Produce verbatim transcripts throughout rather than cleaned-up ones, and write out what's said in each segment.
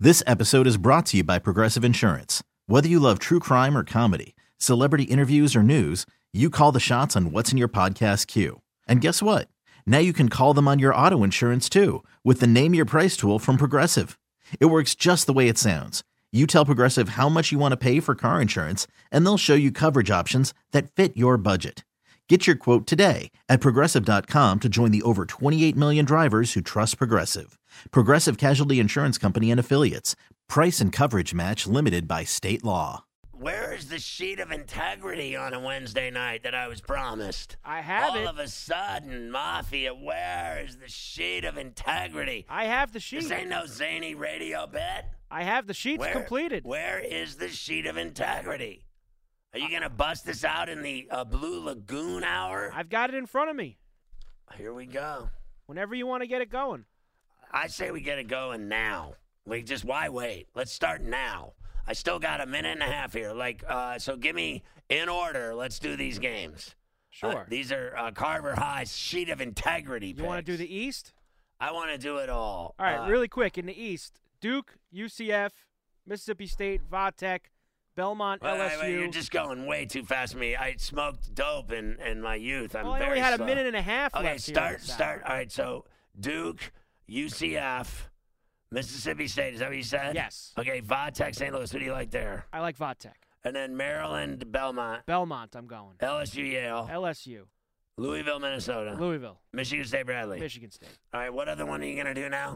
This episode is brought to you by Progressive Insurance. Whether you love true crime or comedy, celebrity interviews or news, you call the shots on what's in your podcast queue. And guess what? Now you can call them on your auto insurance too with the Name Your Price tool from Progressive. It works just the way it sounds. You tell Progressive how much you want to pay for car insurance, and they'll show you coverage options that fit your budget. Get your quote today at Progressive dot com to join the over twenty-eight million drivers who trust Progressive. Progressive Casualty Insurance Company and Affiliates. Price and coverage match limited by state law. Where is the sheet of integrity on a Wednesday night that I was promised? I have All it. All of a sudden, Mafia, where is the sheet of integrity? I have the sheet. This ain't no zany radio bit. I have the sheets where, completed. Where is the sheet of integrity? Are you going to bust this out in the uh, Blue Lagoon hour? I've got it in front of me. Here we go. Whenever you want to get it going. I say we get it going now. We just, why wait? Let's start now. I still got a minute and a half here. Like, uh, so give me in order. Let's do these games. Sure. Uh, these are uh, Carver High's sheet of integrity You picks. want to do the East? I want to do it all. All right, uh, really quick. In the East, Duke, U C F, Mississippi State, Vatech, Belmont, wait, L S U. wait, wait, you're just going way too fast for me. I smoked dope in, in my youth. I'm well, I very only had slow. a minute and a half okay, left. start, here this start. hour. All right, so Duke, U C F, Mississippi State. Is that what you said? Yes. Okay, Vatech, Saint Louis. Who do you like there? I like Vatech. And then Maryland, Belmont. Belmont, I'm going. L S U, Yale. L S U. Louisville, Minnesota. Louisville. Michigan State, Bradley. Michigan State. All right, what other one are you going to do now?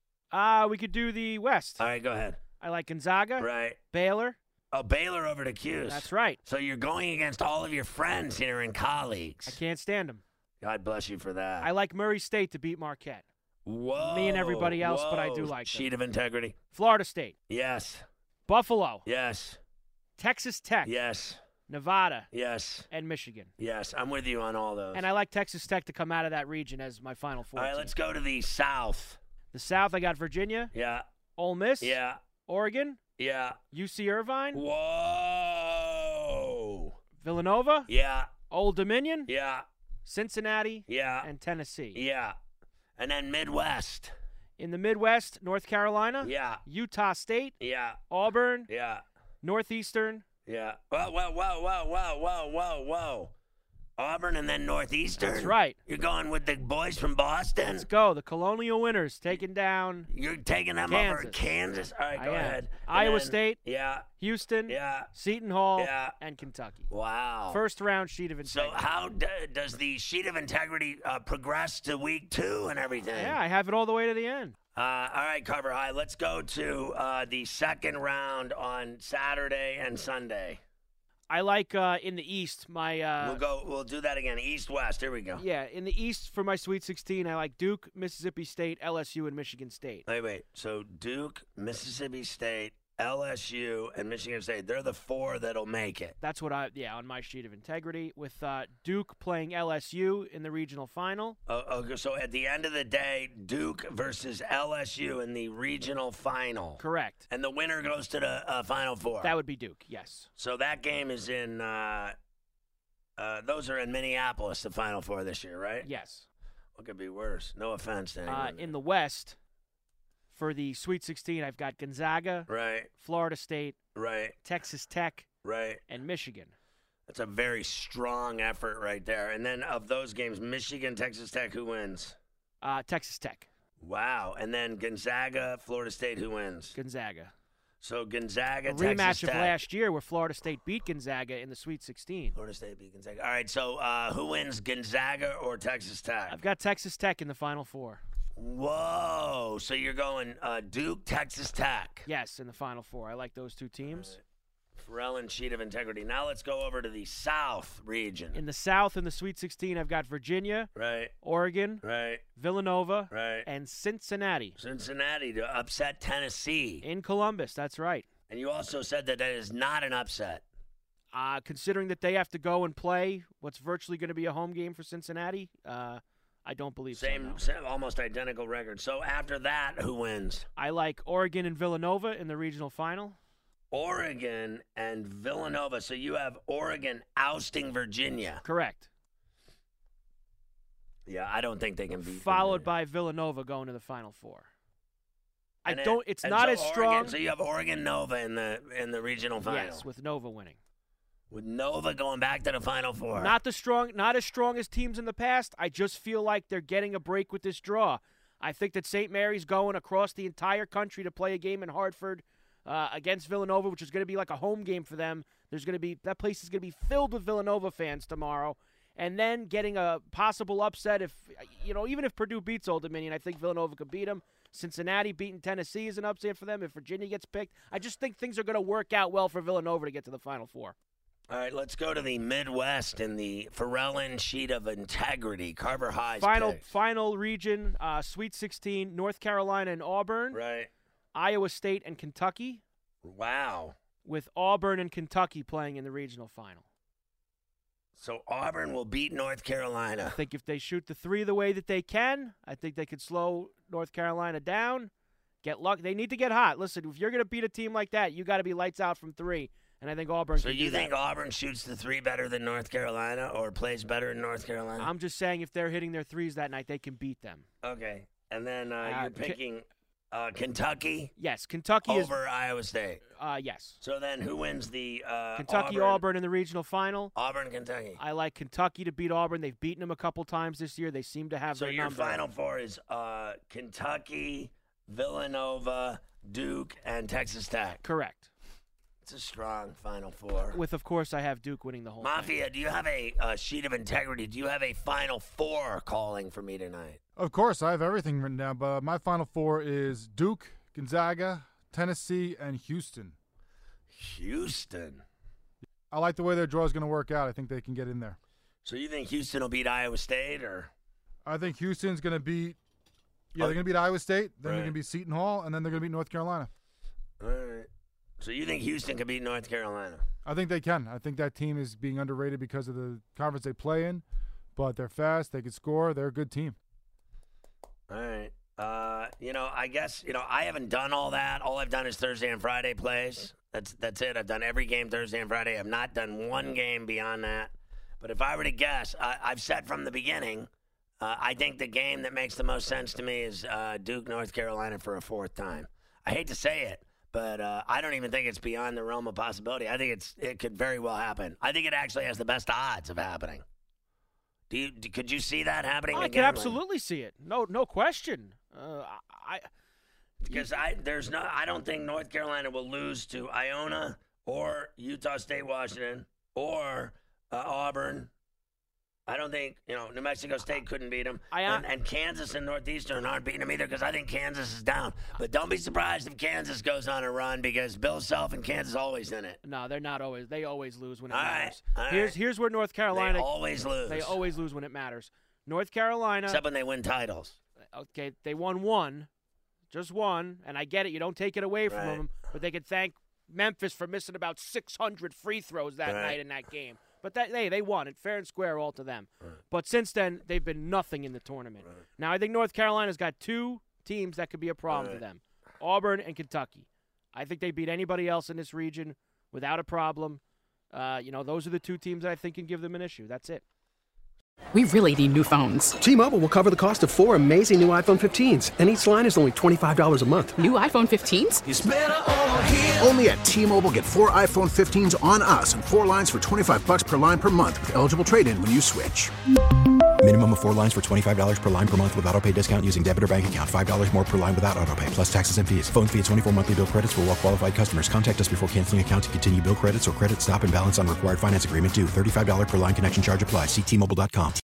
Uh, we could do the West. All right, go ahead. I like Gonzaga, Right. Baylor. Oh, Baylor over to Cuse. That's right. So you're going against all of your friends here and colleagues. I can't stand them. God bless you for that. I like Murray State to beat Marquette. Whoa. Me and everybody else, whoa. but I do like them. Sheet of integrity. Florida State. Yes. Buffalo. Yes. Texas Tech. Yes. Nevada. Yes. And Michigan. Yes. I'm with you on all those. And I like Texas Tech to come out of that region as my final four. All right, team. let's go to the South. The South, I got Virginia, Yeah. Ole Miss, Yeah. Oregon, Yeah. U C Irvine, Whoa. Villanova, Yeah. Old Dominion, Yeah. Cincinnati, Yeah. and Tennessee. Yeah. And then Midwest. In the Midwest, North Carolina, Yeah. Utah State, Yeah. Auburn, Yeah. Northeastern. Yeah. Whoa, whoa, whoa, whoa, whoa, whoa, whoa, whoa. Auburn and then Northeastern. That's right. You're going with the boys from Boston? Let's go. The Colonial Winners taking down You're taking them Kansas. over Kansas? All right, I go am. ahead. And Iowa then- State, Yeah. Houston, Yeah. Seton Hall, Yeah. and Kentucky. Wow. First round sheet of So integrity. how d- does the sheet of integrity uh, progress to week two and everything? Yeah, I have it all the way to the end. Uh, all right, Carver High. Let's go to uh, the second round on Saturday and Sunday. I like uh, in the East my. Uh, we'll go. We'll do that again. East West. Here we go. Yeah, in the East for my Sweet sixteen, I like Duke, Mississippi State, L S U, and Michigan State. Wait, wait. So Duke, Mississippi State, L S U, and Michigan State. They're the four that'll make it. That's what I, yeah, on my sheet of integrity, with uh, Duke playing L S U in the regional final. Uh, okay, so at the end of the day, Duke versus L S U in the regional final. Correct. And the winner goes to the uh, Final Four. That would be Duke, yes. So that game is in, uh, uh, those are in Minneapolis, the Final Four this year, right? Yes. What could be worse? No offense to anyone. Uh, in the West, for the Sweet sixteen, I've got Gonzaga, Right, Florida State, right, Texas Tech, right. and Michigan. That's a very strong effort right there. And then of those games, Michigan, Texas Tech, who wins? Uh, Texas Tech, Wow. And then Gonzaga, Florida State, who wins? Gonzaga. So Gonzaga, A Texas rematch Tech. of last year where Florida State beat Gonzaga in the Sweet sixteen. Florida State beat Gonzaga. All right, so uh, who wins, Gonzaga or Texas Tech? I've got Texas Tech in the Final Four. Whoa. So you're going uh, Duke, Texas Tech. Yes, in the Final Four. I like those two teams. Pharrell and Sheet of Integrity. Now let's go over to the South region. In the South, in the Sweet sixteen, I've got Virginia, Right, Oregon, right, Villanova, right. and Cincinnati. Cincinnati to upset Tennessee. In Columbus, that's right. And you also said that that is not an upset. Uh, considering that they have to go and play what's virtually going to be a home game for Cincinnati, uh, I don't believe Same, so. no. same, almost identical record. So after that, who wins? I like Oregon and Villanova in the regional final. Oregon and Villanova. So you have Oregon ousting Virginia. Correct. Yeah, I don't think they can beat Followed Virginia. by Villanova going to the Final Four. I And then- don't. It's and not so as Oregon- strong. So you have Oregon Nova in the in the regional final. Yes, with Nova winning. With Nova going back to the Final Four. Not the strong, not as strong as teams in the past. I just feel like they're getting a break with this draw. I think that Saint Mary's going across the entire country to play a game in Hartford uh, against Villanova, which is going to be like a home game for them. There's going to be that place is going to be filled with Villanova fans tomorrow, and then getting a possible upset if you know even if Purdue beats Old Dominion, I think Villanova could beat them. Cincinnati beating Tennessee is an upset for them. If Virginia gets picked, I just think things are going to work out well for Villanova to get to the Final Four. All right, let's go to the Midwest in the Farrellin Sheet of Integrity. Carver High's Final picks. final region, uh, Sweet sixteen, North Carolina and Auburn, Right. Iowa State and Kentucky, Wow. with Auburn and Kentucky playing in the regional final. So Auburn will beat North I Carolina. think if they shoot the three the way that they can, I think they could slow North Carolina down, get luck. They need to get hot. Listen, if you're going to beat a team like that, you got to be lights out from three, and I think Auburn So can you do think that. Auburn shoots the three better than North Carolina or plays better than North Carolina? I'm just saying if they're hitting their threes that night, they can beat them. Okay. And then uh, Uh, you're K- picking uh, Kentucky Yes, Kentucky is over Iowa State. uh, yes. So then who wins the uh, Kentucky Auburn? Auburn in the regional final. Auburn, Kentucky. I like Kentucky to beat Auburn. They've beaten them a couple times this year. They seem to have So their your number. Final Four is uh, Kentucky, Villanova, Duke, and Texas Tech. Correct. It's a strong Final Four. With, of course, I have Duke winning the whole thing. Mafia, do you have a, uh sheet of integrity? Do you have a Final Four calling for me tonight? Of course, I have everything written down, but my Final Four is Duke, Gonzaga, Tennessee, and Houston. Houston. I like the way their draw is going to work out. I think they can get in there. So you think Houston will beat Iowa State, or I think Houston's going to beat, yeah, Oh. they're going to beat Iowa State, then Right. they're going to beat Seton Hall, and then they're going to beat North Carolina. all right? So you think Houston could beat North Carolina? I think they can. I think that team is being underrated because of the conference they play in, but they're fast, they can score, they're a good team. All right. Uh, you know, I guess you know I haven't done all that. All I've done is Thursday and Friday plays. That's that's it. I've done every game Thursday and Friday. I've not done one game beyond that. But if I were to guess, I, I've said from the beginning, uh, I think the game that makes the most sense to me is uh, Duke, North Carolina for a fourth time. I hate to say it, but uh, I don't even think it's beyond the realm of possibility. I think it's it could very well happen. I think it actually has the best odds of happening. Do you do, could you see that happening I again? can absolutely see it. No, no question. Uh, I, Because I there's no I don't think North Carolina will lose to Iona or Utah State, Washington or uh, Auburn. I don't think you know New Mexico State couldn't beat them, I, uh, and, and Kansas and Northeastern aren't beating them either. Because I think Kansas is down. But don't be surprised if Kansas goes on a run because Bill Self and Kansas always in it. no, they're not always. They always lose when it All right, matters. all Here's right. here's where North Carolina. They always lose. They always lose when it matters. North Carolina. except when they win titles. Okay, they won one, just one, and I get it. You don't take it away from Right. them, but they could thank Memphis for missing about six hundred free throws that Right. night in that game. But that hey, they won it fair and square all to them. Right. But since then, they've been nothing in the tournament. Right. Now I think North Carolina's got two teams that could be a problem Right. for them: Auburn and Kentucky. I think they beat anybody else in this region without a problem. Uh, you know, those are the two teams that I think can give them an issue. That's it. We really need new phones. T-Mobile will cover the cost of four amazing new iPhone fifteens, and each line is only twenty-five dollars a month. New iPhone fifteens? Only at T-Mobile, get four iPhone fifteens on us and four lines for twenty-five bucks per line per month with eligible trade-in when you switch. Minimum of four lines for twenty-five dollars per line per month with autopay discount using debit or bank account. five dollars more per line without autopay, plus taxes and fees. Phone fee at twenty-four monthly bill credits for well-qualified customers. Contact us before canceling account to continue bill credits or credit stop and balance on required finance agreement due. thirty-five dollars per line connection charge applies. See T Mobile dot com.